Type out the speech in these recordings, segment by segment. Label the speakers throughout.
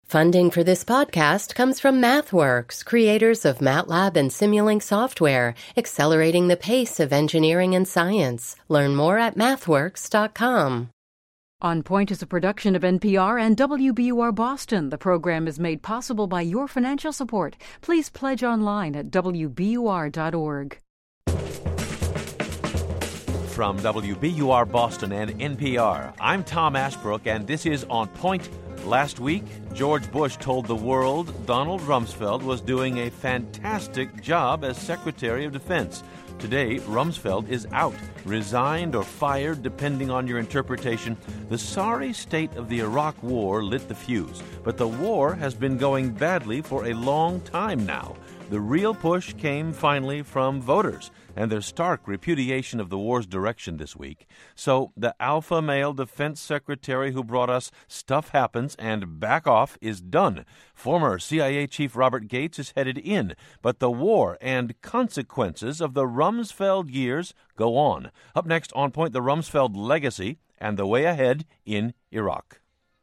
Speaker 1: Funding for this podcast comes from MathWorks, creators of MATLAB and Simulink software, accelerating the pace of engineering and science. Learn more at mathworks.com.
Speaker 2: On Point is a production of NPR and WBUR Boston. The program is made possible by your financial support. Please pledge online at WBUR.org.
Speaker 3: From WBUR Boston and NPR, I'm Tom Ashbrook, and this is On Point. Last week, George Bush told the world Donald Rumsfeld was doing a fantastic job as Secretary of Defense. Today, Rumsfeld is out, resigned or fired, depending on your interpretation. The sorry state of the Iraq War lit the fuse, but the war has been going badly for a long time now. The real push came finally from voters and their stark repudiation of the war's direction this week. So the alpha male defense secretary who brought us Stuff Happens and Back Off is done. Former CIA Chief Robert Gates is headed in, but the war and consequences of the Rumsfeld years go on. Up next, On Point, the Rumsfeld legacy and the way ahead in Iraq.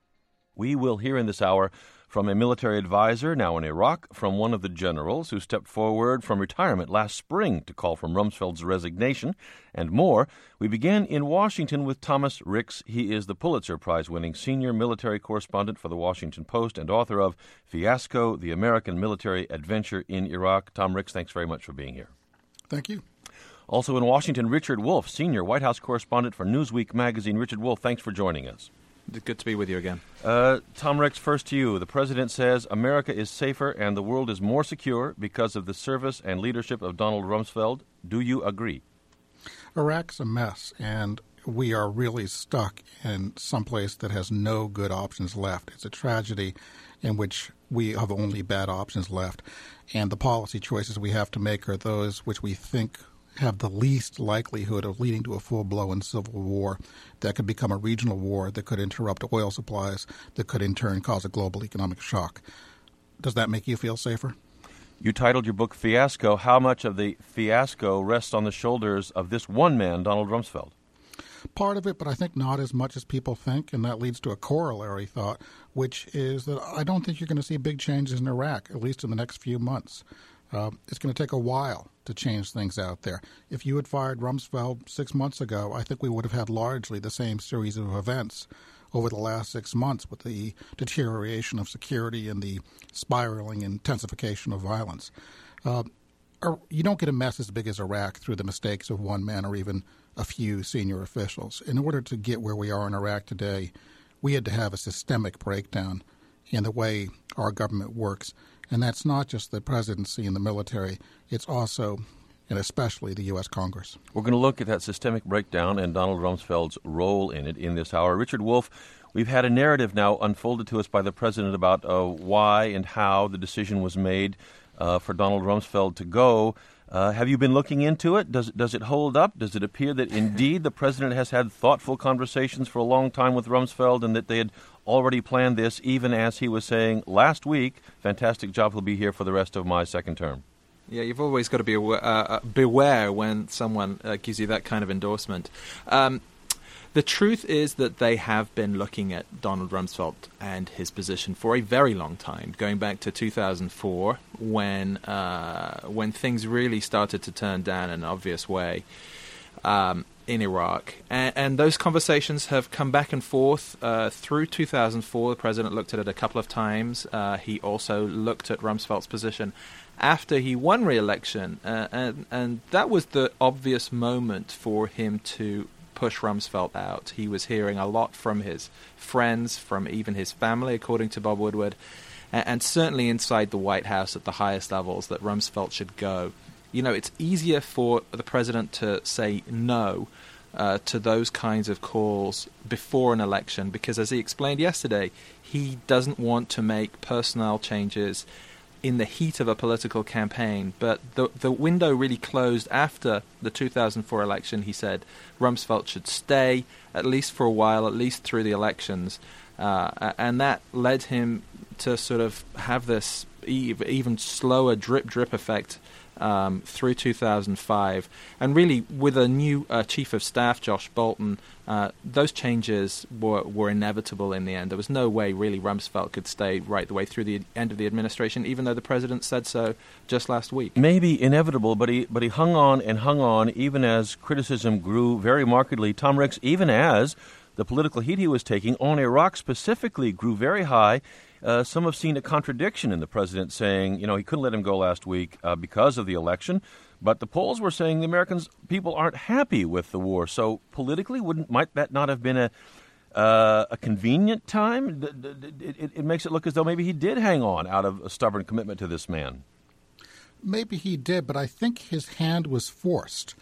Speaker 3: We will hear in this hour from a military advisor now in Iraq, from one of the generals who stepped forward from retirement last spring to call for Rumsfeld's resignation, and more. We begin in Washington with Thomas Ricks. He is the Pulitzer Prize-winning senior military correspondent for The Washington Post and author of Fiasco, the American Military Adventure in Iraq. Tom Ricks, thanks very much for being here.
Speaker 4: Thank you.
Speaker 3: Also in Washington, Richard Wolff, senior White House correspondent for Newsweek magazine. Richard Wolff, thanks for joining us.
Speaker 5: Good to be with you again.
Speaker 3: Tom Ricks, first to you. The president says America is safer and the world is more secure because of the service and leadership of Donald Rumsfeld. Do you agree?
Speaker 4: Iraq's a mess, and we are really stuck in some place that has no good options left. It's a tragedy in which we have only bad options left, and the policy choices we have to make are those which we think have the least likelihood of leading to a full-blown civil war that could become a regional war that could interrupt oil supplies, that could in turn cause a global economic shock. Does that make you feel safer?
Speaker 3: You titled your book Fiasco. How much of the fiasco rests on the shoulders of this one man, Donald Rumsfeld?
Speaker 4: Part of it, but I think not as much as people think, and that leads to a corollary thought, which is that I don't think you're going to see big changes in Iraq, at least in the next few months. It's going to take a while to change things out there. If you had fired Rumsfeld 6 months ago, I think we would have had largely the same series of events over the last 6 months with the deterioration of security and the spiraling intensification of violence. You don't get a mess as big as Iraq through the mistakes of one man or even a few senior officials. In order to get where we are in Iraq today, we had to have a systemic breakdown in the way our government works. And that's not just the presidency and the military. It's also and especially the U.S. Congress.
Speaker 3: We're going to look at that systemic breakdown and Donald Rumsfeld's role in it in this hour. Richard Wolff, we've had a narrative now unfolded to us by the president about why and how the decision was made for Donald Rumsfeld to go. Have you been looking into it? Does it hold up? Does it appear that indeed the president has had thoughtful conversations for a long time with Rumsfeld and that they had already planned this, even as he was saying last week, fantastic job, he'll be here for the rest of my second term?
Speaker 5: Yeah, you've always got to be beware when someone gives you that kind of endorsement. The truth is that they have been looking at Donald Rumsfeld and his position for a very long time, going back to 2004 when things really started to turn down in an obvious way in Iraq. And those conversations have come back and forth through 2004. The president looked at it a couple of times. He also looked at Rumsfeld's position after he won re-election, and that was the obvious moment for him to push Rumsfeld out. He was hearing a lot from his friends, from even his family, according to Bob Woodward, and certainly inside the White House at the highest levels, that Rumsfeld should go. You know, it's easier for the president to say no to those kinds of calls before an election because, as he explained yesterday, he doesn't want to make personnel changes in the heat of a political campaign. But the window really closed after the 2004 election. He said Rumsfeld should stay, at least for a while, at least through the elections. And that led him to sort of have this even slower drip effect through 2005. And really, with a new Chief of Staff, Josh Bolten, those changes were inevitable in the end. There was no way, really, Rumsfeld could stay right the way through the end of the administration, even though the president said so just last week.
Speaker 3: Maybe inevitable, but he hung on, even as criticism grew very markedly. Tom Ricks, even as the political heat he was taking on Iraq specifically grew very high. Some have seen a contradiction in the president saying, he couldn't let him go last week because of the election. But the polls were saying the American people aren't happy with the war. So politically, might that not have been a convenient time? It makes it look as though maybe he did hang on out of a stubborn commitment to this man.
Speaker 4: Maybe he did, but I think his hand was forced.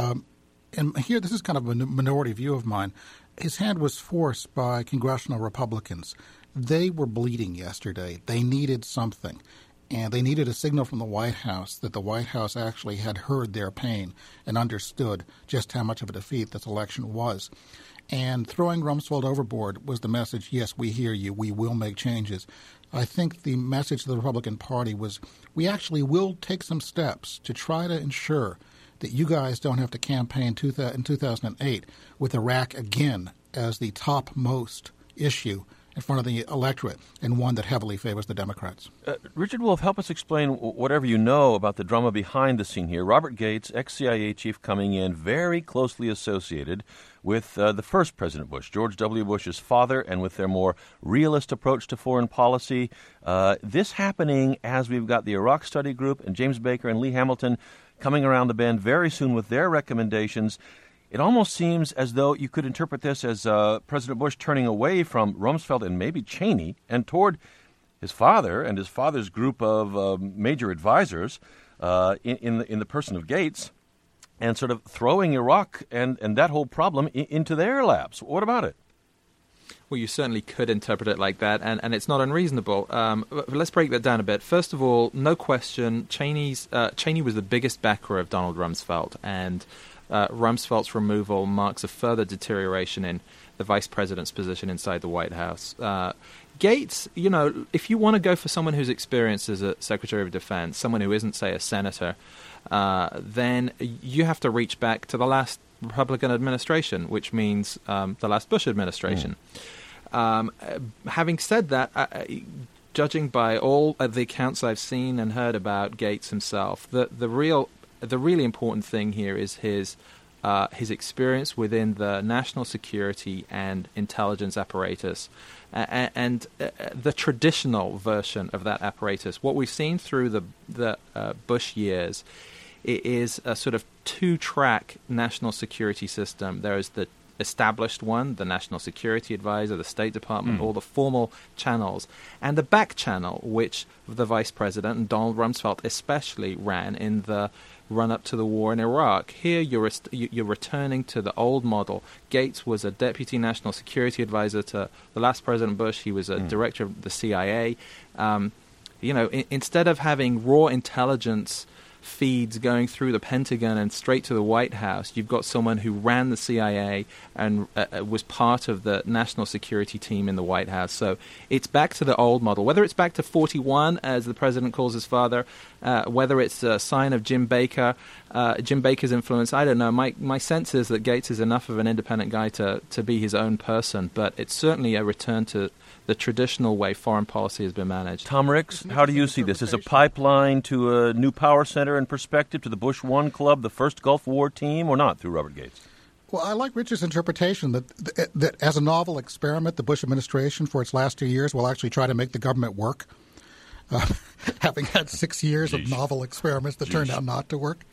Speaker 4: And here, this is kind of a minority view of mine. His hand was forced by congressional Republicans. They were bleeding yesterday. They needed something. And they needed a signal from the White House that the White House actually had heard their pain and understood just how much of a defeat this election was. And throwing Rumsfeld overboard was the message, yes, we hear you, we will make changes. I think the message to the Republican Party was, we actually will take some steps to try to ensure that you guys don't have to campaign in 2008 with Iraq again as the topmost issue in front of the electorate, and one that heavily favors the Democrats.
Speaker 3: Richard Wolff, help us explain whatever you know about the drama behind the scene here. Robert Gates, ex-CIA chief, coming in very closely associated with the first President Bush, George W. Bush's father, and with their more realist approach to foreign policy. This happening as we've got the Iraq Study Group and James Baker and Lee Hamilton coming around the bend very soon with their recommendations. It almost seems as though you could interpret this as President Bush turning away from Rumsfeld and maybe Cheney and toward his father and his father's group of major advisors in the person of Gates, and sort of throwing Iraq and that whole problem into their laps. What about it?
Speaker 5: Well, you certainly could interpret it like that, and it's not unreasonable. Let's break that down a bit. First of all, no question, Cheney was the biggest backer of Donald Rumsfeld, and Rumsfeld's removal marks a further deterioration in the vice president's position inside the White House. Gates, if you want to go for someone who's experienced as a Secretary of Defense, someone who isn't, say, a senator, then you have to reach back to the last Republican administration, which means the last Bush administration. Having said that, judging by all of the accounts I've seen and heard about Gates himself, the really important thing here is his experience within the national security and intelligence apparatus, and the traditional version of that apparatus. What we've seen through the Bush years is a sort of two-track national security system. There is the established one, the National Security Advisor, the State Department, all the formal channels, and the back channel, which the Vice President and Donald Rumsfeld especially ran in the run-up to the war in Iraq. Here you're returning to the old model. Gates was a Deputy National Security Advisor to the last President Bush. He was a director of the CIA. Instead of having raw intelligence feeds going through the Pentagon and straight to the White House, you've got someone who ran the CIA and was part of the national security team in the White House. So it's back to the old model. Whether it's back to 41, as the president calls his father, whether it's a sign of Jim Baker's influence, I don't know. My sense is that Gates is enough of an independent guy to be his own person, but it's certainly a return to the traditional way foreign policy has been managed.
Speaker 3: Tom Ricks, how do you see this? Is a pipeline to a new power center in perspective, to the Bush One Club, the first Gulf War team, or not through Robert Gates?
Speaker 4: Well, I like Richard's interpretation that as a novel experiment, the Bush administration for its last 2 years will actually try to make the government work, having had 6 years of novel experiments that turned out not to work.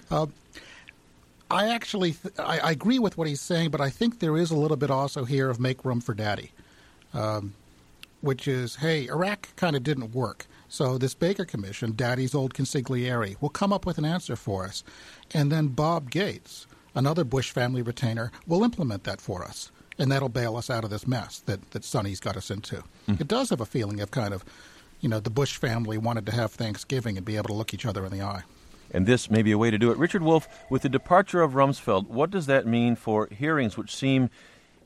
Speaker 4: I agree with what he's saying, but I think there is a little bit also here of make room for daddy. Which is, hey, Iraq kind of didn't work. So this Baker Commission, Daddy's old consigliere, will come up with an answer for us. And then Bob Gates, another Bush family retainer, will implement that for us. And that'll bail us out of this mess that Sonny's got us into. It does have a feeling of kind of, the Bush family wanted to have Thanksgiving and be able to look each other in the eye.
Speaker 3: And this may be a way to do it. Richard Wolff, with the departure of Rumsfeld, what does that mean for hearings which seem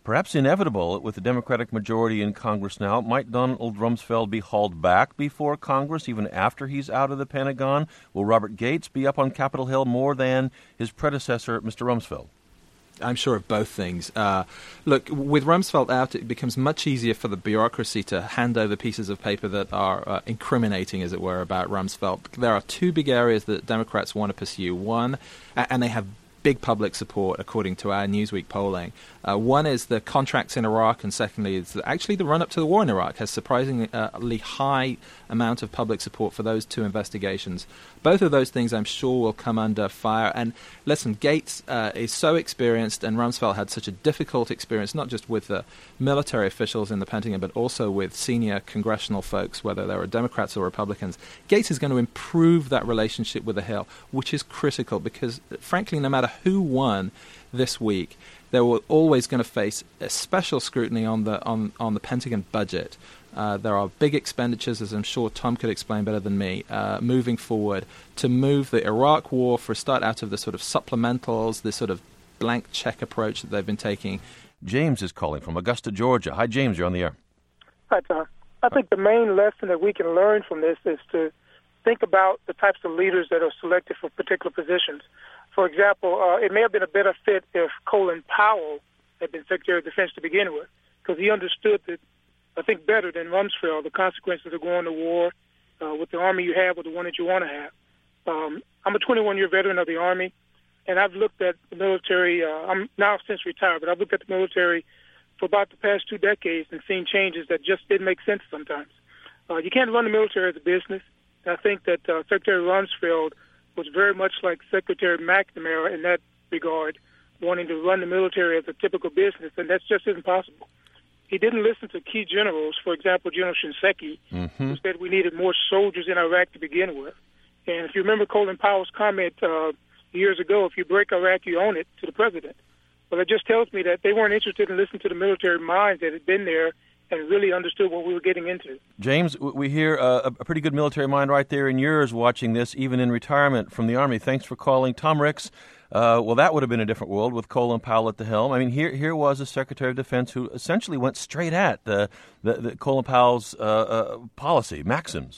Speaker 3: perhaps inevitable with the Democratic majority in Congress now. Might Donald Rumsfeld be hauled back before Congress even after he's out of the Pentagon? Will Robert Gates be up on Capitol Hill more than his predecessor, Mr. Rumsfeld?
Speaker 5: I'm sure of both things. Look, with Rumsfeld out, it becomes much easier for the bureaucracy to hand over pieces of paper that are incriminating, as it were, about Rumsfeld. There are two big areas that Democrats want to pursue. One, and they have big public support, according to our Newsweek polling. One is the contracts in Iraq, and secondly is actually the run-up to the war in Iraq has surprisingly high amount of public support for those two investigations. Both of those things, I'm sure, will come under fire. And listen, Gates is so experienced, and Rumsfeld had such a difficult experience, not just with the military officials in the Pentagon, but also with senior congressional folks, whether they were Democrats or Republicans. Gates is going to improve that relationship with the Hill, which is critical because, frankly, no matter who won this week, they were always going to face a special scrutiny on the Pentagon budget. There are big expenditures, as I'm sure Tom could explain better than me, moving forward to move the Iraq war for a start out of the sort of supplementals, this sort of blank check approach that they've been taking.
Speaker 3: James is calling from Augusta, Georgia. Hi, James. You're on the air.
Speaker 6: Hi, Tom. I think the main lesson that we can learn from this is to think about the types of leaders that are selected for particular positions. For example, it may have been a better fit if Colin Powell had been Secretary of Defense to begin with, because he understood that, I think, better than Rumsfeld, the consequences of going to war with the Army you have or the one that you want to have. I'm a 21-year veteran of the Army, and I've looked at the military. I'm now since retired, but I've looked at the military for about the past 2 decades and seen changes that just didn't make sense sometimes. You can't run the military as a business. And I think that Secretary Rumsfeld was very much like Secretary McNamara in that regard, wanting to run the military as a typical business, and that just isn't possible. He didn't listen to key generals, for example, General Shinseki, who said we needed more soldiers in Iraq to begin with. And if you remember Colin Powell's comment years ago, if you break Iraq, you own it, to the president. Well, it just tells me that they weren't interested in listening to the military minds that had been there and really understood what we were getting into.
Speaker 3: James, we hear a pretty good military mind right there in yours watching this, even in retirement from the Army. Thanks for calling. Tom Ricks, well, that would have been a different world with Colin Powell at the helm. I mean, here was a Secretary of Defense who essentially went straight at the Colin Powell's policy, maxims.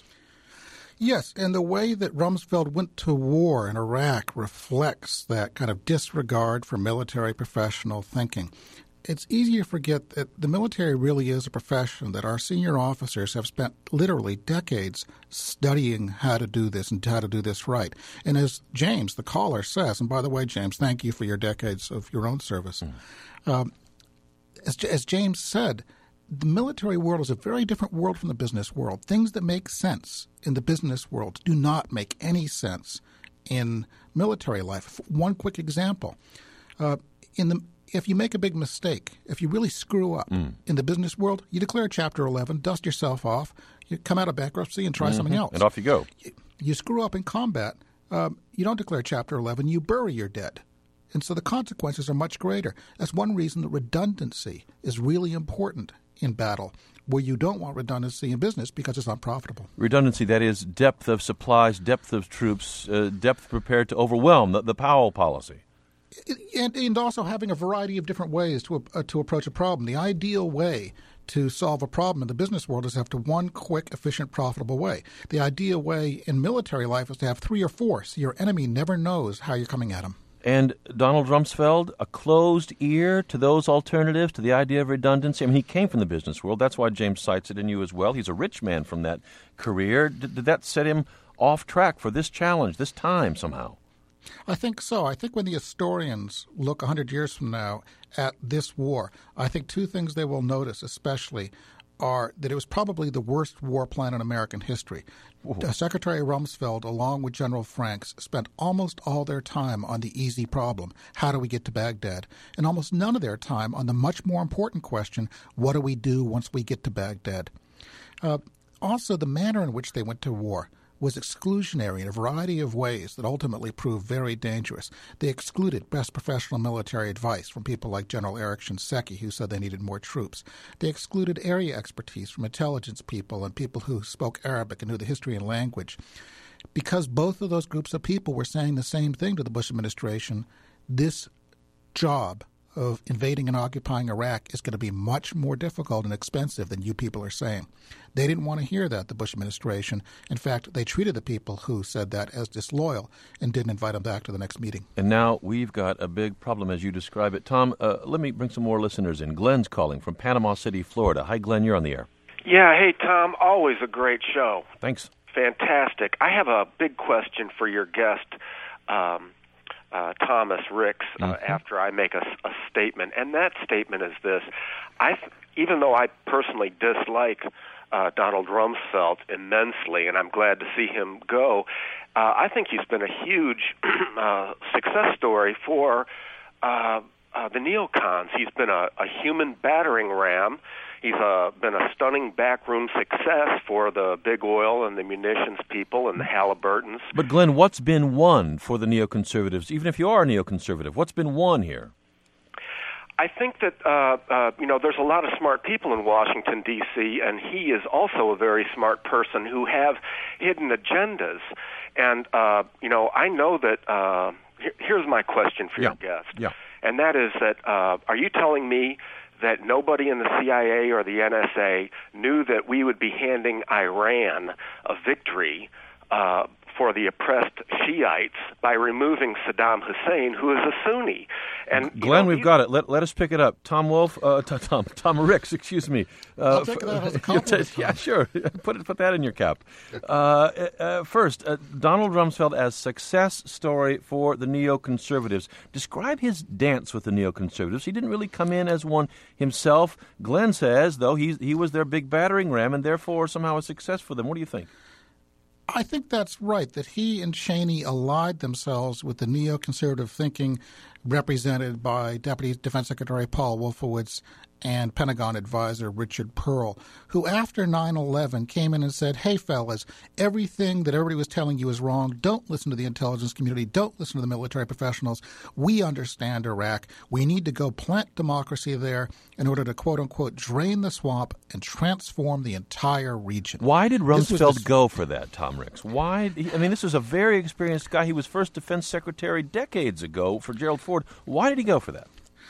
Speaker 4: Yes, and the way that Rumsfeld went to war in Iraq reflects that kind of disregard for military professional thinking. It's easy to forget that the military really is a profession, that our senior officers have spent literally decades studying how to do this and how to do this right. And as James, the caller, says, and by the way, James, thank you for your decades of your own service. As James said, the military world is a very different world from the business world. Things that make sense in the business world do not make any sense in military life. One quick example. If you make a big mistake, if you really screw up in the business world, you declare Chapter 11, dust yourself off, you come out of bankruptcy and try something else.
Speaker 3: And off you go.
Speaker 4: You screw up in combat, you don't declare Chapter 11, you bury your dead. And so the consequences are much greater. That's one reason that redundancy is really important in battle, where you don't want redundancy in business because it's unprofitable.
Speaker 3: Redundancy, that is depth of supplies, depth of troops, depth prepared to overwhelm, the Powell policy.
Speaker 4: And also having a variety of different ways to approach a problem. The ideal way to solve a problem in the business world is to have one quick, efficient, profitable way. The ideal way in military life is to have 3 or 4, so your enemy never knows how you're coming at him.
Speaker 3: And Donald Rumsfeld, a closed ear to those alternatives, to the idea of redundancy. I mean, he came from the business world. That's why James cites it in you as well. He's a rich man from that career. Did that set him off track for this challenge, this time somehow?
Speaker 4: I think so. I think when the historians look 100 years from now at this war, I think 2 things they will notice especially are that it was probably the worst war plan in American history. Secretary Rumsfeld, along with General Franks, spent almost all their time on the easy problem, how do we get to Baghdad, and almost none of their time on the much more important question, what do we do once we get to Baghdad? Also, the manner in which they went to war was exclusionary in a variety of ways that ultimately proved very dangerous. They excluded best professional military advice from people like General Eric Shinseki, who said they needed more troops. They excluded area expertise from intelligence people and people who spoke Arabic and knew the history and language. Because both of those groups of people were saying the same thing to the Bush administration, this job of invading and occupying Iraq is going to be much more difficult and expensive than you people are saying. They didn't want to hear that, the Bush administration. In fact, they treated the people who said that as disloyal and didn't invite them back to the next meeting.
Speaker 3: And now we've got a big problem as you describe it. Tom, let me bring some more listeners in. Glenn's calling from Panama City, Florida. Hi, Glenn, you're on the air.
Speaker 7: Yeah, hey, Tom, always a great show.
Speaker 3: Thanks.
Speaker 7: Fantastic. I have a big question for your guest, Thomas Ricks, after I make a statement. And that statement is this. Even though I personally dislike Donald Rumsfeld immensely, and I'm glad to see him go, I think he's been a huge success story for the neocons. He's been a human battering ram. He's been a stunning backroom success for the big oil and the munitions people and the Halliburtons.
Speaker 3: But, Glenn, what's been won for the neoconservatives? Even if you are a neoconservative, what's been won here?
Speaker 7: I think that, there's a lot of smart people in Washington, D.C., and he is also a very smart person who have hidden agendas. And, I know that here's my question for your guest.
Speaker 3: Yeah.
Speaker 7: And that is that are you telling me that nobody in the CIA or the NSA knew that we would be handing Iran a victory for the oppressed Shiites by removing Saddam Hussein, who is a Sunni? And
Speaker 3: Glenn, we've got it. Let us pick it up. Tom Wolfe, Tom Ricks, excuse me.
Speaker 4: I'll take that as a compliment.
Speaker 3: Yeah, sure. Put that in your cap. First, Donald Rumsfeld as success story for the neoconservatives. Describe his dance with the neoconservatives. He didn't really come in as one himself. Glenn says, though, he was their big battering ram and therefore somehow a success for them. What do you think?
Speaker 4: I think that's right, that he and Cheney allied themselves with the neoconservative thinking represented by Deputy Defense Secretary Paul Wolfowitz and Pentagon advisor Richard Pearl, who after 9/11 came in and said, hey, fellas, everything that everybody was telling you is wrong. Don't listen to the intelligence community. Don't listen to the military professionals. We understand Iraq. We need to go plant democracy there in order to, quote unquote, drain the swamp and transform the entire region.
Speaker 3: Why did Rumsfeld go for that, Tom Ricks? Why? This was a very experienced guy. He was first defense secretary decades ago for Gerald Ford. Why did he go for that?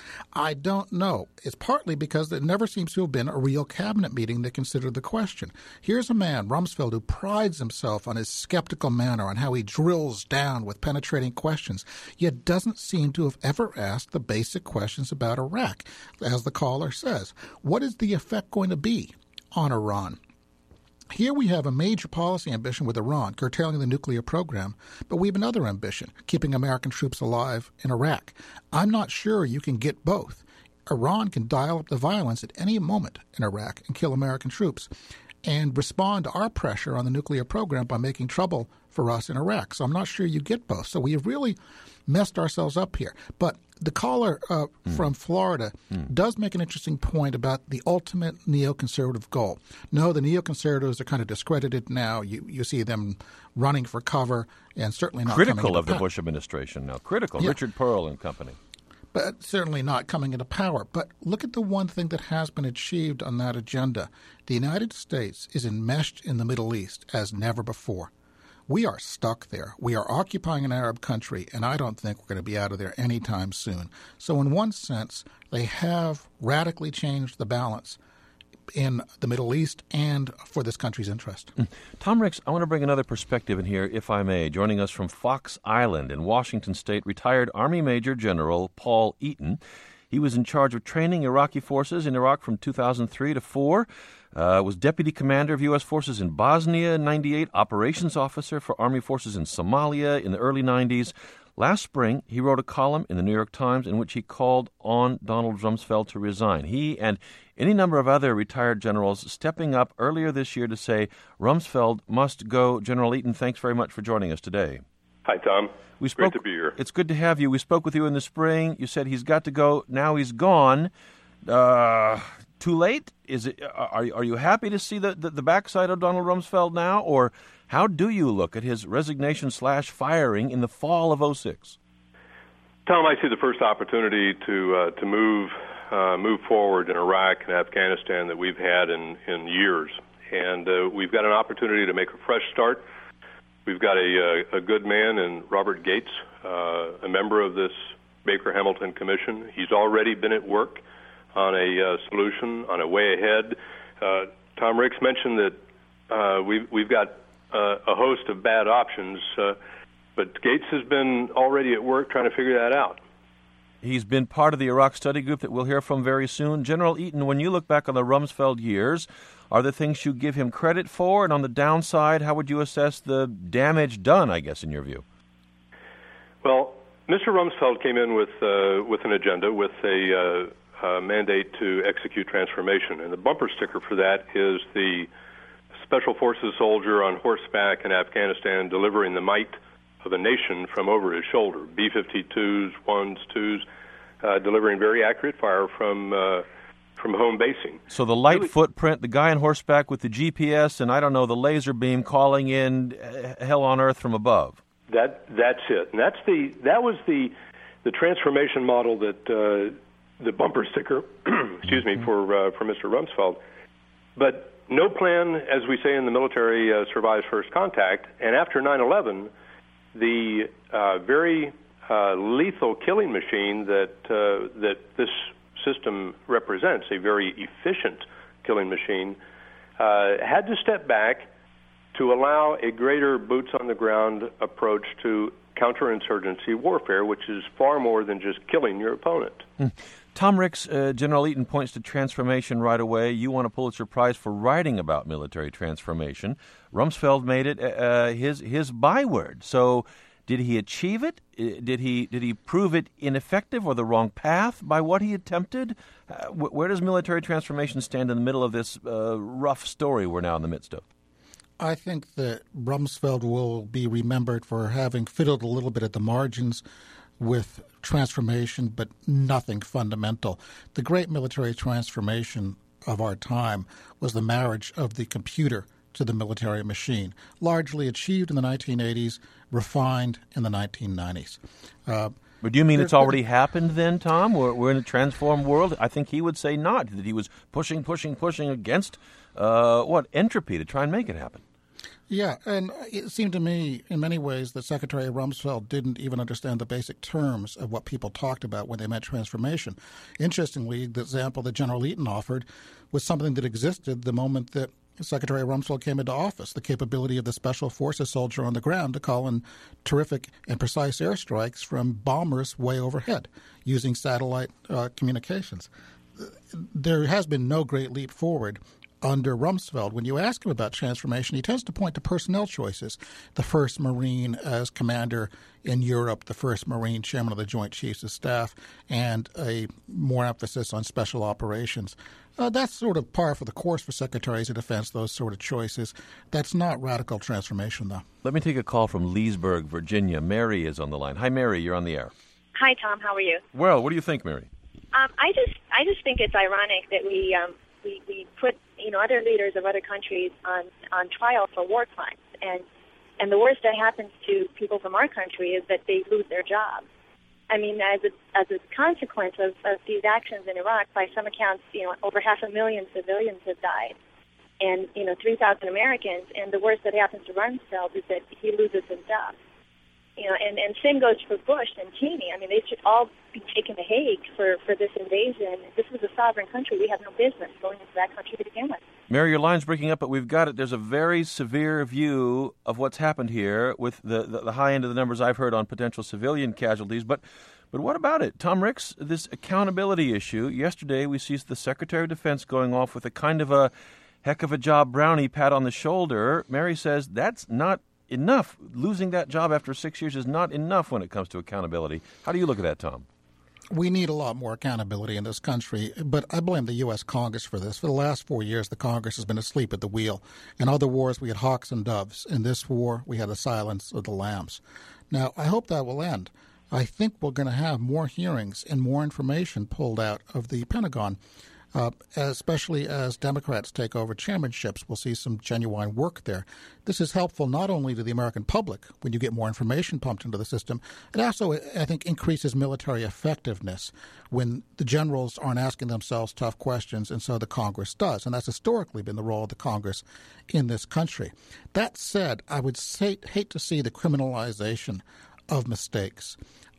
Speaker 4: I don't know. It's partly because there never seems to have been a real cabinet meeting that considered the question. Here's a man, Rumsfeld, who prides himself on his skeptical manner, on how he drills down with penetrating questions, yet doesn't seem to have ever asked the basic questions about Iraq. As the caller says, what is the effect going to be on Iran? Here we have a major policy ambition with Iran, curtailing the nuclear program, but we have another ambition, keeping American troops alive in Iraq. I'm not sure you can get both. Iran can dial up the violence at any moment in Iraq and kill American troops and respond to our pressure on the nuclear program by making trouble for us in Iraq. So I'm not sure you get both. So we have really messed ourselves up here. But the caller from Florida does make an interesting point about the ultimate neoconservative goal. No, the neoconservatives are kind of discredited now. You see them running for cover and certainly not
Speaker 3: critical of the Bush administration now. Critical. Yeah. Richard Pearl and company.
Speaker 4: But certainly not coming into power. But look at the one thing that has been achieved on that agenda. The United States is enmeshed in the Middle East as never before. We are stuck there. We are occupying an Arab country, and I don't think we're going to be out of there anytime soon. So in one sense, they have radically changed the balance in the Middle East and for this country's interest.
Speaker 3: Tom Ricks, I want to bring another perspective in here, if I may. Joining us from Fox Island in Washington State, retired Army Major General Paul Eaton. He was in charge of training Iraqi forces in Iraq from 2003 to 4. Was deputy commander of U.S. forces in Bosnia in 98, operations officer for Army forces in Somalia in the early 90s. Last spring, he wrote a column in the New York Times in which he called on Donald Rumsfeld to resign. He and any number of other retired generals stepping up earlier this year to say Rumsfeld must go. General Eaton, thanks very much for joining us today.
Speaker 8: Hi, Tom. Great to be here.
Speaker 3: It's good to have you. We spoke with you in the spring. You said he's got to go. Now he's gone. Too late? Is it? Are you happy to see the backside of Donald Rumsfeld now, or how do you look at his resignation/firing in the fall of 2006?
Speaker 8: Tom, I see the first opportunity to move forward in Iraq and Afghanistan that we've had in years, and we've got an opportunity to make a fresh start. We've got a good man in Robert Gates, a member of this Baker Hamilton Commission. He's already been at work on a solution, on a way ahead. Tom Ricks mentioned that we've got a host of bad options, but Gates has been already at work trying to figure that out.
Speaker 3: He's been part of the Iraq study group that we'll hear from very soon. General Eaton, when you look back on the Rumsfeld years, are there things you give him credit for? And on the downside, how would you assess the damage done, I guess, in your view?
Speaker 8: Well, Mr. Rumsfeld came in with an agenda, with a mandate to execute transformation. And the bumper sticker for that is the Special Forces soldier on horseback in Afghanistan delivering the might of a nation from over his shoulder. B-52s, 1s, 2s, delivering very accurate fire from home basing.
Speaker 3: So the light footprint, the guy on horseback with the GPS, and I don't know, the laser beam calling in hell on earth from above.
Speaker 8: That's it, and that was the transformation model that the bumper sticker, excuse me, for Mr. Rumsfeld. But no plan, as we say in the military, survives first contact. And after 9/11, the very lethal killing machine that this system represents, a very efficient killing machine, had to step back to allow a greater boots-on-the-ground approach to counterinsurgency warfare, which is far more than just killing your opponent.
Speaker 3: Tom Ricks, General Eaton points to transformation right away. You won a Pulitzer Prize for writing about military transformation. Rumsfeld made it his byword. So did he achieve it? Did he prove it ineffective or the wrong path by what he attempted? Where does military transformation stand in the middle of this rough story we're now in the midst of?
Speaker 4: I think that Rumsfeld will be remembered for having fiddled a little bit at the margins with transformation, but nothing fundamental. The great military transformation of our time was the marriage of the computer to the military machine, largely achieved in the 1980s, refined in the 1990s.
Speaker 3: But do you mean it's already happened then, Tom? We're in a transformed world? I think he would say not, that he was pushing against entropy to try and make it happen.
Speaker 4: Yeah, and it seemed to me in many ways that Secretary Rumsfeld didn't even understand the basic terms of what people talked about when they meant transformation. Interestingly, the example that General Eaton offered was something that existed the moment that Secretary Rumsfeld came into office, the capability of the Special Forces soldier on the ground to call in terrific and precise airstrikes from bombers way overhead using satellite communications. There has been no great leap forward under Rumsfeld. When you ask him about transformation, he tends to point to personnel choices. The first Marine as commander in Europe, the first Marine chairman of the Joint Chiefs of Staff, and a more emphasis on special operations. That's sort of par for the course for secretaries of defense, those sort of choices. That's not radical transformation, though.
Speaker 3: Let me take a call from Leesburg, Virginia. Mary is on the line. Hi, Mary. You're on the air.
Speaker 9: Hi, Tom. How are you?
Speaker 3: Well, what do you think, Mary?
Speaker 9: I just think it's ironic that we put other leaders of other countries on trial for war crimes, and the worst that happens to people from our country is that they lose their jobs. I mean, as a consequence of these actions in Iraq, by some accounts, over 500,000 civilians have died, and 3,000 Americans. And the worst that happens to Rumsfeld is that he loses his job. And same goes for Bush and Cheney. I mean, they should all be taken to Hague for this invasion. This was a sovereign country. We have no business going into that country to begin with.
Speaker 3: Mary, your line's breaking up, but we've got it. There's a very severe view of what's happened here with the high end of the numbers I've heard on potential civilian casualties. But what about it? Tom Ricks, this accountability issue. Yesterday we see the Secretary of Defense going off with a kind of a heck of a job brownie pat on the shoulder. Mary says that's not enough. Losing that job after 6 years is not enough when it comes to accountability. How do you look at that, Tom?
Speaker 4: We need a lot more accountability in this country, but I blame the U.S. Congress for this. For the last 4 years, the Congress has been asleep at the wheel. In other wars, we had hawks and doves. In this war, we had the silence of the lambs. Now, I hope that will end. I think we're going to have more hearings and more information pulled out of the Pentagon. Especially as Democrats take over chairmanships, we'll see some genuine work there. This is helpful not only to the American public when you get more information pumped into the system, it also, I think, increases military effectiveness when the generals aren't asking themselves tough questions, and so the Congress does. And that's historically been the role of the Congress in this country. That said, I would hate to see the criminalization of mistakes.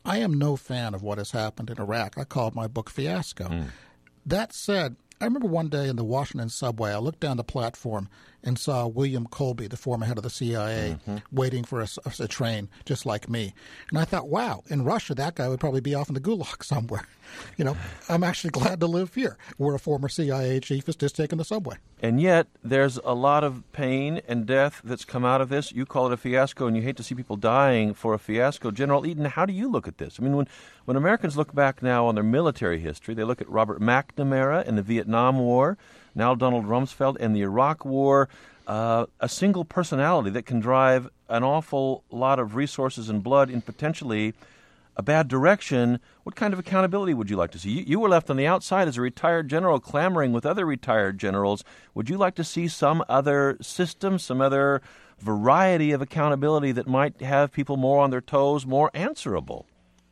Speaker 4: I am no fan of what has happened in Iraq. I called my book Fiasco. That said, I remember one day in the Washington subway, I looked down the platform and saw William Colby, the former head of the CIA, waiting for a train, just like me. And I thought, wow, in Russia, that guy would probably be off in the gulag somewhere. You know, I'm actually glad to live here, where a former CIA chief is just taking the subway.
Speaker 3: And yet, there's a lot of pain and death that's come out of this. You call it a fiasco, and you hate to see people dying for a fiasco. General Eaton, how do you look at this? I mean, when Americans look back now on their military history, they look at Robert McNamara and the Vietnam War, now Donald Rumsfeld and the Iraq War, a single personality that can drive an awful lot of resources and blood in potentially a bad direction. What kind of accountability would you like to see? You were left on the outside as a retired general clamoring with other retired generals. Would you like to see some other system, some other variety of accountability that might have people more on their toes, more answerable?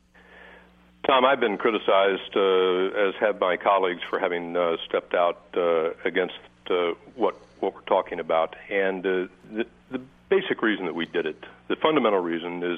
Speaker 8: Tom, I've been criticized, as have my colleagues, for having stepped out against what we're talking about. And the basic reason that we did it, the fundamental reason, is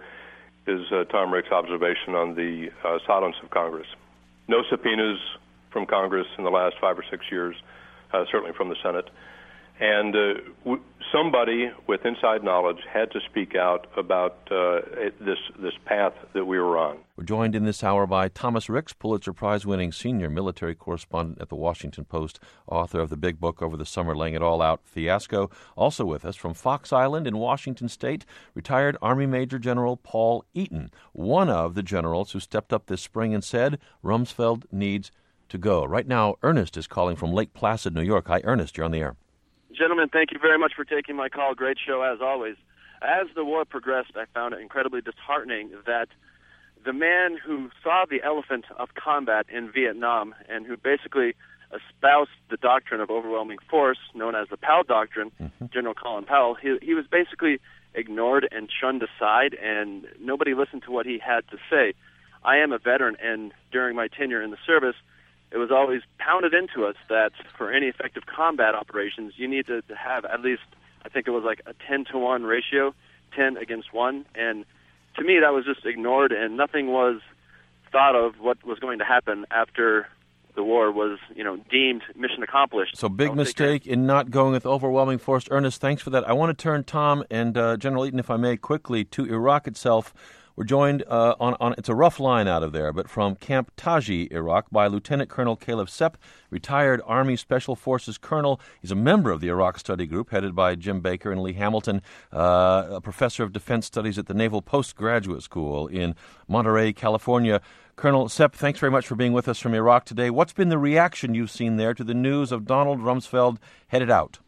Speaker 8: Tom Rick's observation on the silence of Congress. No subpoenas from Congress in the last 5 or 6 years, certainly from the Senate. And somebody with inside knowledge had to speak out about this path that we were on.
Speaker 3: We're joined in this hour by Thomas Ricks, Pulitzer Prize-winning senior military correspondent at the Washington Post, author of the big book over the summer, laying it all out, Fiasco. Also with us from Fox Island in Washington State, retired Army Major General Paul Eaton, one of the generals who stepped up this spring and said Rumsfeld needs to go. Right now, Ernest is calling from Lake Placid, New York. Hi, Ernest. You're on the air.
Speaker 10: Gentlemen, thank you very much for taking my call. Great show, as always. As the war progressed, I found it incredibly disheartening that the man who saw the elephant of combat in Vietnam and who basically espoused the doctrine of overwhelming force, known as the Powell Doctrine, General Colin Powell, he was basically ignored and shunned aside, and nobody listened to what he had to say. I am a veteran, and during my tenure in the service, it was always pounded into us that for any effective combat operations, you need to have at least, I think it was like a 10-to-1 ratio, 10 against 1. And to me, that was just ignored, and nothing was thought of what was going to happen after the war was, deemed mission accomplished.
Speaker 3: So big mistake in not going with overwhelming force. Ernest, thanks for that. I want to turn, Tom and General Eaton, if I may, quickly to Iraq itself. We're joined on it's a rough line out of there, but from Camp Taji, Iraq, by Lieutenant Colonel Caleb Sepp, retired Army Special Forces colonel. He's a member of the Iraq Study Group, headed by Jim Baker and Lee Hamilton, a professor of defense studies at the Naval Postgraduate School in Monterey, California. Colonel Sepp, thanks very much for being with us from Iraq today. What's been the reaction you've seen there to the news of Donald Rumsfeld headed out?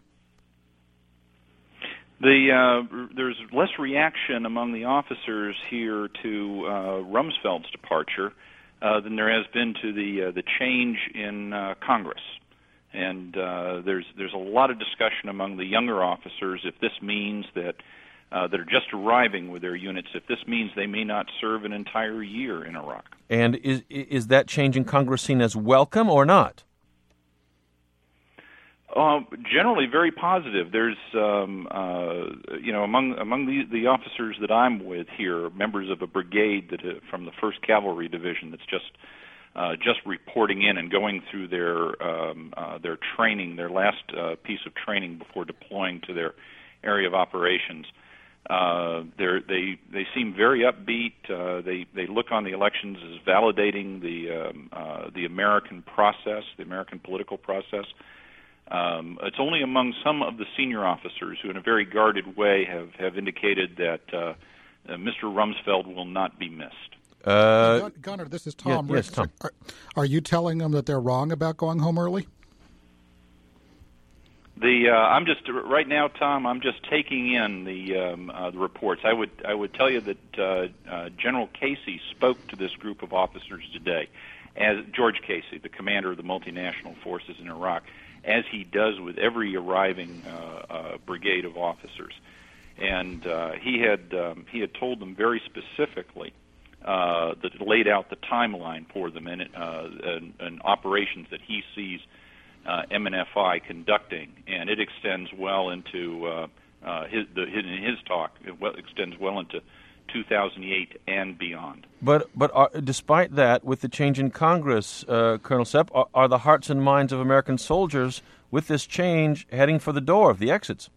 Speaker 11: There's less reaction among the officers here to Rumsfeld's departure than there has been to the change in Congress, and there's a lot of discussion among the younger officers if this means that are just arriving with their units, if this means they may not serve an entire year in Iraq. And
Speaker 3: is that change in Congress seen as welcome or not?
Speaker 11: Generally, very positive. There's, among the officers that I'm with here, members of a brigade that from the 1st Cavalry Division that's just reporting in and going through their training, their last piece of training before deploying to their area of operations. They seem very upbeat. They look on the elections as validating the American process, the American political process. It's only among some of the senior officers who, in a very guarded way, have indicated that Mr. Rumsfeld will not be missed.
Speaker 4: Gunnar, this is Tom.
Speaker 3: Yes, Tom.
Speaker 4: Are you telling them that they're wrong about going home early?
Speaker 11: I'm just right now, Tom. I'm just taking in the reports. I would tell you that General Casey spoke to this group of officers today, as George Casey, the commander of the multinational forces in Iraq, as he does with every arriving brigade of officers, and he had told them very specifically that laid out the timeline for them and operations that he sees MNFI conducting, and it extends well into his talk. It extends well into 2008 and beyond.
Speaker 3: But despite that, with the change in Congress, Colonel Sepp, are the hearts and minds of American soldiers with this change heading for the door of the exits?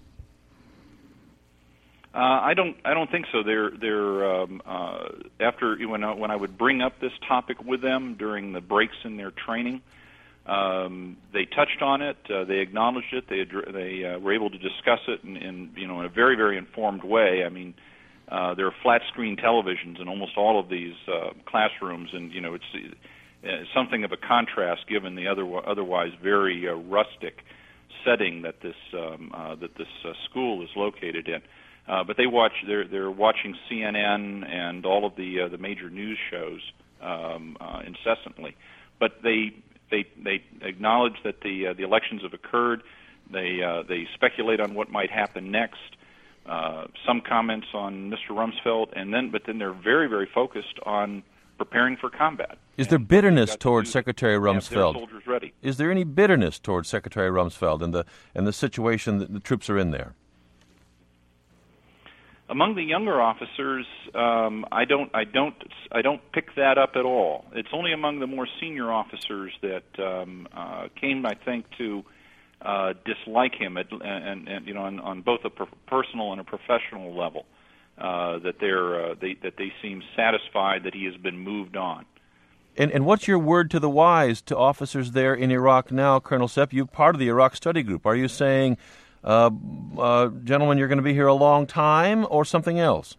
Speaker 11: I don't think so. They're after when I would bring up this topic with them during the breaks in their training, they touched on it. They acknowledged it. They were able to discuss it in a very, very informed way. I mean, there are flat screen televisions in almost all of these classrooms, and it's something of a contrast given the otherwise very rustic setting that this school is located in. But they're watching CNN and all of the major news shows incessantly. But they acknowledge that the elections have occurred. They speculate on what might happen next. Some comments on Mr. Rumsfeld, but then they're very, very focused on preparing for combat.
Speaker 3: Is there bitterness towards Secretary Rumsfeld?
Speaker 11: Soldiers ready.
Speaker 3: Is there any bitterness towards Secretary Rumsfeld and the situation that the troops are in there?
Speaker 11: Among the younger officers, I don't pick that up at all. It's only among the more senior officers that came, I think, to dislike him on both a personal and a professional level. That they seem satisfied that he has been moved on.
Speaker 3: And what's your word to the wise to officers there in Iraq now, Colonel Sepp? You're part of the Iraq Study Group. Are you saying, gentlemen, you're going to be here a long time, or something else?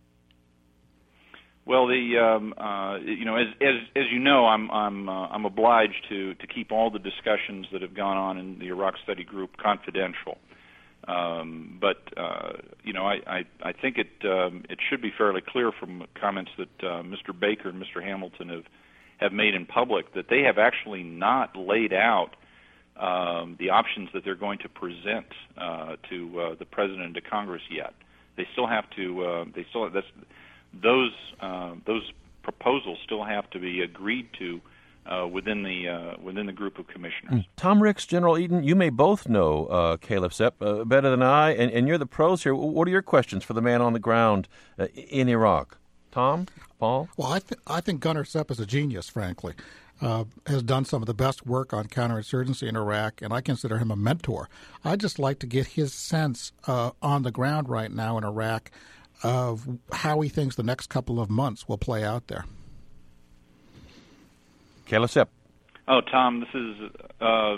Speaker 11: Well, as you know, I'm obliged to keep all the discussions that have gone on in the Iraq Study Group confidential. But I think it should be fairly clear from comments that Mr. Baker and Mr. Hamilton have made in public that they have actually not laid out the options that they're going to present to the President and to Congress yet. They still have to. Those proposals still have to be agreed to within the group of commissioners.
Speaker 3: Tom Ricks, General Eaton, you may both know Caleb Sepp better than I, and you're the pros here. What are your questions for the man on the ground in Iraq? Tom? Paul?
Speaker 4: Well, I think Gunner Sepp is a genius, frankly. Has done some of the best work on counterinsurgency in Iraq, and I consider him a mentor. I'd just like to get his sense on the ground right now in Iraq of how he thinks the next couple of months will play out there.
Speaker 3: Caleb Sepp.
Speaker 11: Oh, Tom, this is I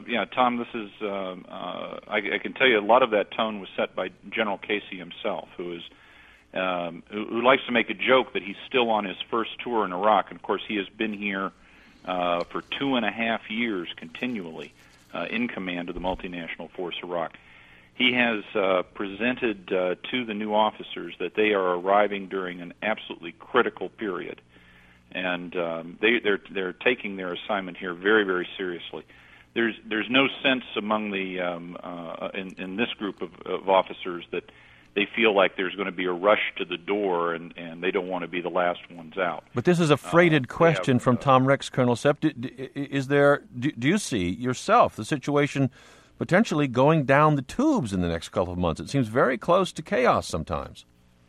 Speaker 11: can tell you a lot of that tone was set by General Casey himself, who likes to make a joke that he's still on his first tour in Iraq. And of course, he has been here for 2.5 years continually in command of the multinational force Iraq. He has presented to the new officers that they are arriving during an absolutely critical period, and they're taking their assignment here very, very seriously. There's no sense among the in this group of officers that they feel like there's going to be a rush to the door and they don't want to be the last ones out.
Speaker 3: But this is a freighted question from Tom Ricks, Colonel Sepp. Do you see yourself the situation potentially going down the tubes in the next couple of months? It seems very close to chaos sometimes.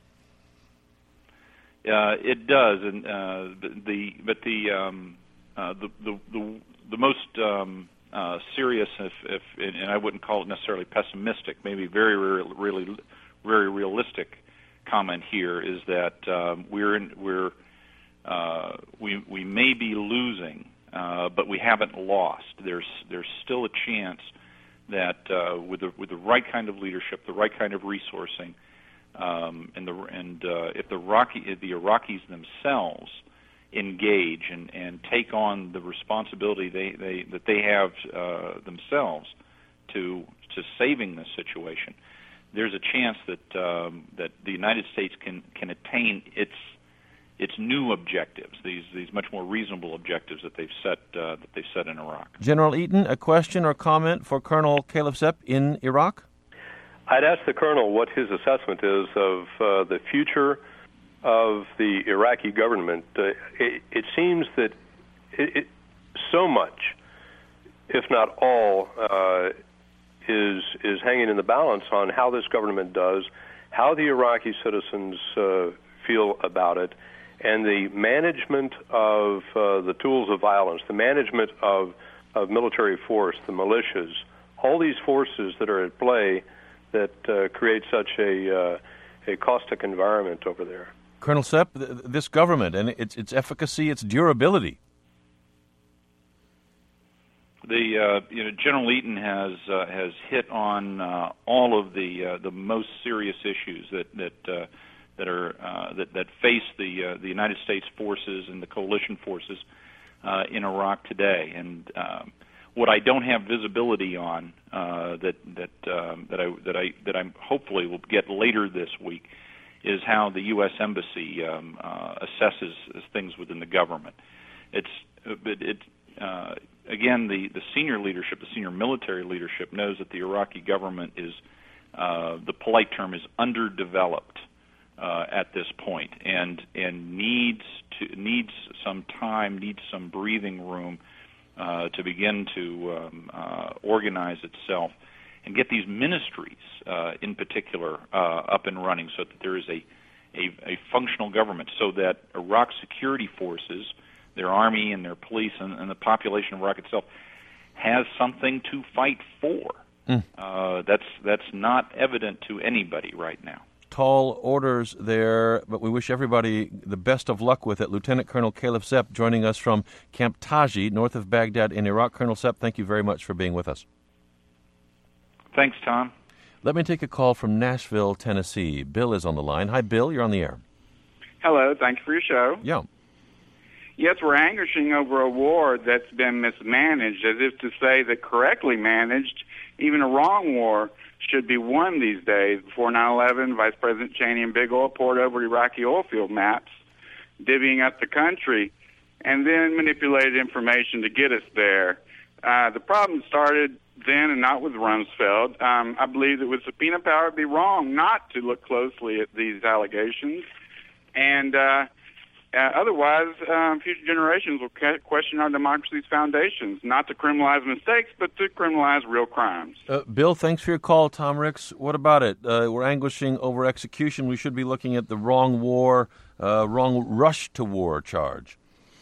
Speaker 11: It does, and the most serious, and I wouldn't call it necessarily pessimistic, maybe very realistic comment here is that we may be losing, but we haven't lost. There's still a chance that with the right kind of leadership, the right kind of resourcing, if the Iraqis themselves engage and take on the responsibility that they have themselves to saving this situation, there's a chance that the United States can attain its new objectives, these much more reasonable objectives that they've set in Iraq.
Speaker 3: General Eaton, a question or comment for Colonel Caleb Sepp in Iraq?
Speaker 8: I'd ask the Colonel what his assessment is of the future of the Iraqi government. It seems that so much, if not all, is hanging in the balance on how this government does, how the Iraqi citizens feel about it, and the management of the tools of violence, the management of military force, the militias, all these forces that are at play that create such a caustic environment over there.
Speaker 3: Colonel Sepp, this government and its efficacy, its durability.
Speaker 11: General Eaton has hit on all of the most serious issues that face the United States forces and the coalition forces in Iraq today. And what I don't have visibility on that I hopefully will get later this week is how the U.S. Embassy assesses things within the government. Again, the senior leadership, the senior military leadership, knows that the Iraqi government is, the polite term is, underdeveloped at this point, and needs some time, needs some breathing room to begin to organize itself and get these ministries, in particular, up and running, so that there is a functional government, so that Iraq security forces, their army and their police and the population of Iraq itself, has something to fight for. That's not evident to anybody right now.
Speaker 3: Tall orders there, but we wish everybody the best of luck with it. Lieutenant Colonel Caleb Sepp joining us from Camp Taji, north of Baghdad in Iraq. Colonel Sepp, thank you very much for being with us.
Speaker 11: Thanks, Tom.
Speaker 3: Let me take a call from Nashville, Tennessee. Bill is on the line. Hi, Bill. You're on the air.
Speaker 12: Hello. Thank you for your show.
Speaker 3: Yeah.
Speaker 12: Yes, we're anguishing over a war that's been mismanaged, as if to say that correctly managed, even a wrong war, should be won these days. Before 9/11, Vice President Cheney and Big Oil poured over Iraqi oil field maps, divvying up the country, and then manipulated information to get us there. The problem started then and not with Rumsfeld. I believe that with subpoena power, it would be wrong not to look closely at these allegations. And otherwise, future generations will question our democracy's foundations, not to criminalize mistakes, but to criminalize real crimes.
Speaker 3: Bill, thanks for your call. Tom Ricks, what about it? We're anguishing over execution. We should be looking at the wrong war, wrong rush to war charge.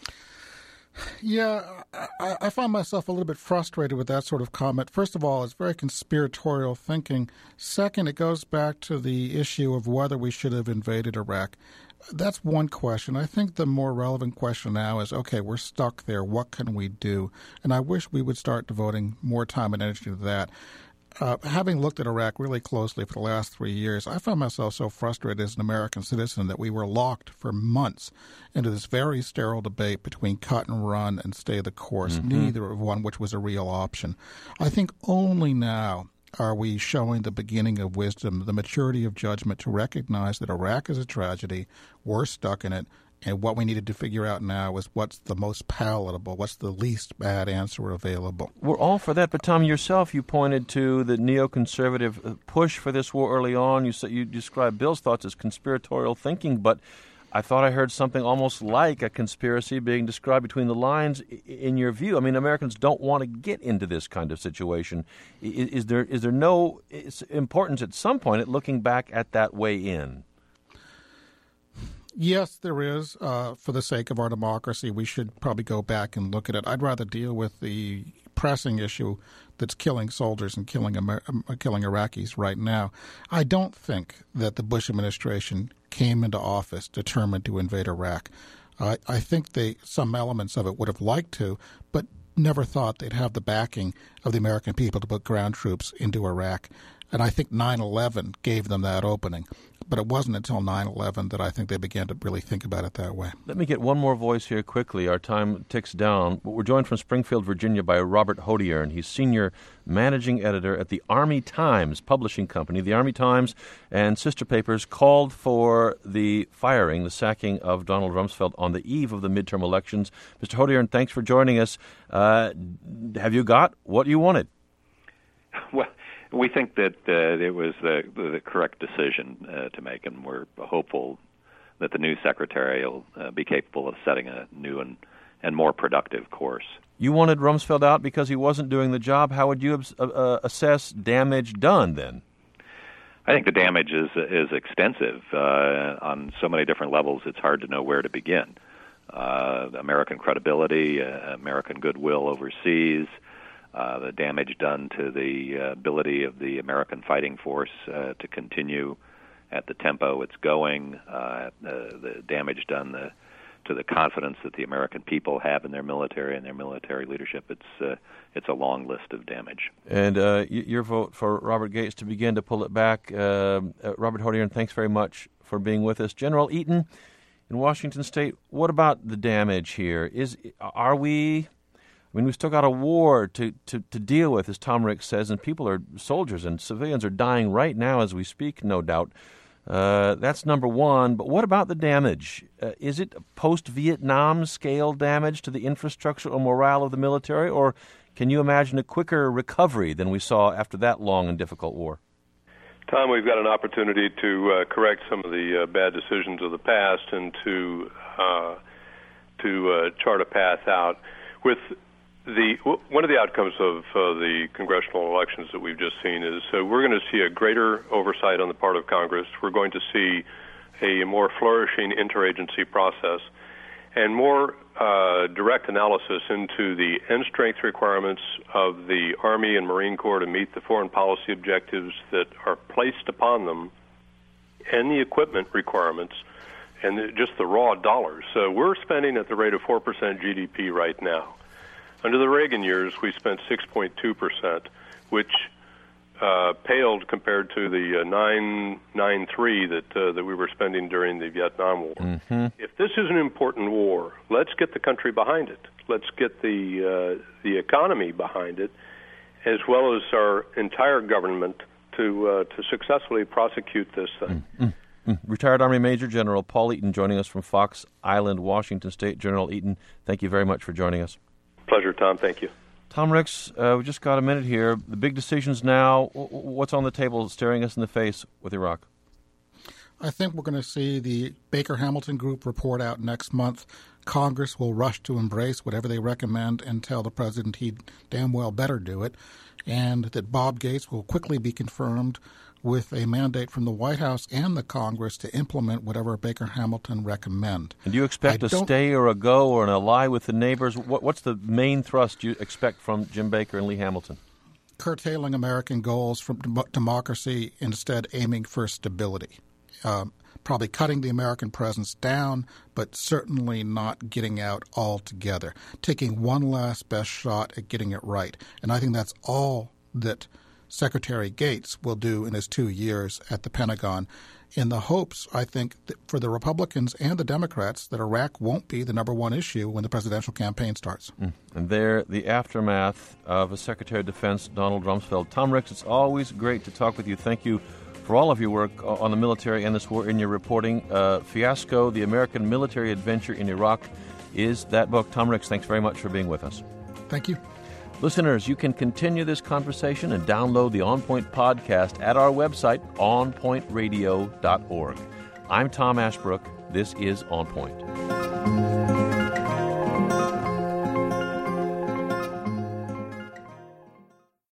Speaker 4: Yeah, I find myself a little bit frustrated with that sort of comment. First of all, it's very conspiratorial thinking. Second, it goes back to the issue of whether we should have invaded Iraq. That's one question. I think the more relevant question now is, okay, we're stuck there. What can we do? And I wish we would start devoting more time and energy to that. Having looked at Iraq really closely for the last 3 years, I found myself so frustrated as an American citizen that we were locked for months into this very sterile debate between cut and run and stay the course, neither of one which was a real option. I think only now are we showing the beginning of wisdom, the maturity of judgment to recognize that Iraq is a tragedy, we're stuck in it, and what we needed to figure out now is what's the most palatable, what's the least bad answer available.
Speaker 3: We're all for that, but Tom, yourself, you pointed to the neoconservative push for this war early on. You described Bill's thoughts as conspiratorial thinking, but I thought I heard something almost like a conspiracy being described between the lines in your view. I mean, Americans don't want to get into this kind of situation. Is there no importance at some point at looking back at that way in?
Speaker 4: Yes, there is. For the sake of our democracy, we should probably go back and look at it. I'd rather deal with the pressing issue that's killing soldiers and killing Iraqis right now. I don't think that the Bush administration came into office determined to invade Iraq. I think some elements of it would have liked to, but never thought they'd have the backing of the American people to put ground troops into Iraq. And I think 9/11 gave them that opening. But it wasn't until 9/11 that I think they began to really think about it that way.
Speaker 3: Let me get one more voice here quickly. Our time ticks down. We're joined from Springfield, Virginia by Robert Hodiern. He's senior managing editor at the Army Times publishing company. The Army Times and sister papers called for the sacking of Donald Rumsfeld on the eve of the midterm elections. Mr. Hodiern, thanks for joining us. Have you got what you wanted?
Speaker 13: Well, we think that it was the correct decision to make, and we're hopeful that the new secretary will be capable of setting a new and more productive course.
Speaker 3: You wanted Rumsfeld out because he wasn't doing the job. How would you assess damage done then?
Speaker 13: I think the damage is extensive on so many different levels. It's hard to know where to begin. American credibility, American goodwill overseas, the damage done to the ability of the American fighting force to continue at the tempo it's going, the damage done to the confidence that the American people have in their military and their military leadership. It's a long list of damage.
Speaker 3: And your vote for Robert Gates to begin to pull it back. Robert Hodiern, thanks very much for being with us. General Eaton, in Washington State, what about the damage here? We've still got a war to deal with, as Tom Ricks says, and soldiers and civilians are dying right now as we speak, no doubt. That's number one. But what about the damage? Is it post-Vietnam scale damage to the infrastructure or morale of the military, or can you imagine a quicker recovery than we saw after that long and difficult war?
Speaker 8: Tom, we've got an opportunity to correct some of the bad decisions of the past and to chart a path out. With one of the outcomes of the congressional elections that we've just seen is we're going to see a greater oversight on the part of Congress. We're going to see a more flourishing interagency process and more direct analysis into the end strength requirements of the Army and Marine Corps to meet the foreign policy objectives that are placed upon them, and the equipment requirements, and just the raw dollars. So we're spending at the rate of 4% GDP right now. Under the Reagan years, we spent 6.2%, which paled compared to the 9.93 that we were spending during the Vietnam War.
Speaker 3: Mm-hmm.
Speaker 8: If this is an important war, let's get the country behind it. Let's get the economy behind it, as well as our entire government to successfully prosecute this thing.
Speaker 3: Mm-hmm. Retired Army Major General Paul Eaton joining us from Fox Island, Washington State. General Eaton, thank you very much for joining us.
Speaker 8: Pleasure, Tom. Thank you.
Speaker 3: Tom Ricks, we just got a minute here. The big decisions now. What's on the table staring us in the face with Iraq?
Speaker 4: I think we're going to see the Baker-Hamilton Group report out next month. Congress will rush to embrace whatever they recommend and tell the president he damn well better do it, and that Bob Gates will quickly be confirmed with a mandate from the White House and the Congress to implement whatever Baker-Hamilton recommend.
Speaker 3: And do you expect a stay or a go or an ally with the neighbors? What's the main thrust you expect from Jim Baker and Lee Hamilton?
Speaker 4: Curtailing American goals from democracy, instead aiming for stability. Probably cutting the American presence down, but certainly not getting out altogether. Taking one last best shot at getting it right. And I think that's all that Secretary Gates will do in his 2 years at the Pentagon, in the hopes, I think, that for the Republicans and the Democrats, that Iraq won't be the number one issue when the presidential campaign starts.
Speaker 3: And there, the aftermath of a Secretary of Defense, Donald Rumsfeld. Tom Ricks, it's always great to talk with you. Thank you for all of your work on the military and this war in your reporting. Fiasco, the American Military Adventure in Iraq is that book. Tom Ricks, thanks very much for being with us.
Speaker 4: Thank you.
Speaker 3: Listeners, you can continue this conversation and download the On Point podcast at our website, onpointradio.org. I'm Tom Ashbrook. This is On Point.